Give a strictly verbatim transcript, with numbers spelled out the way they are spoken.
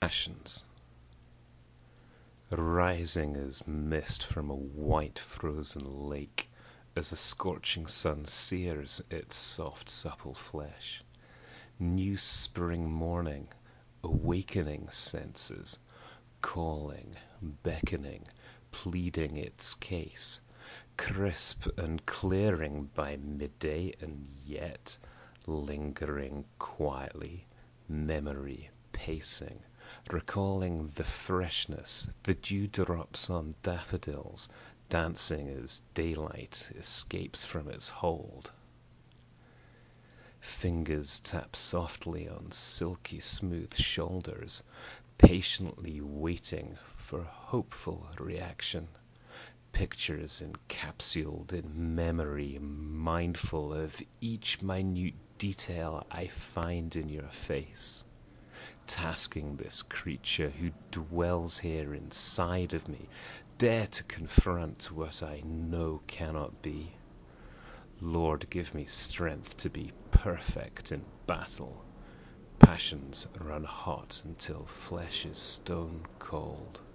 passions, rising as mist from a white frozen lake, as the scorching sun sears its soft supple flesh. New spring morning, awakening senses, calling, beckoning, pleading its case, crisp and clearing by midday, and yet lingering quietly, memory pacing, recalling the freshness, the dewdrops on daffodils, dancing as daylight escapes from its hold. Fingers tap softly on silky smooth shoulders, patiently waiting for hopeful reaction. Pictures encapsulated in memory, mindful of each minute detail I find in your face, tasking this creature who dwells here inside of me, dare to confront what I know cannot be. Lord, give me strength to be perfect in battle. Passions run hot until flesh is stone cold.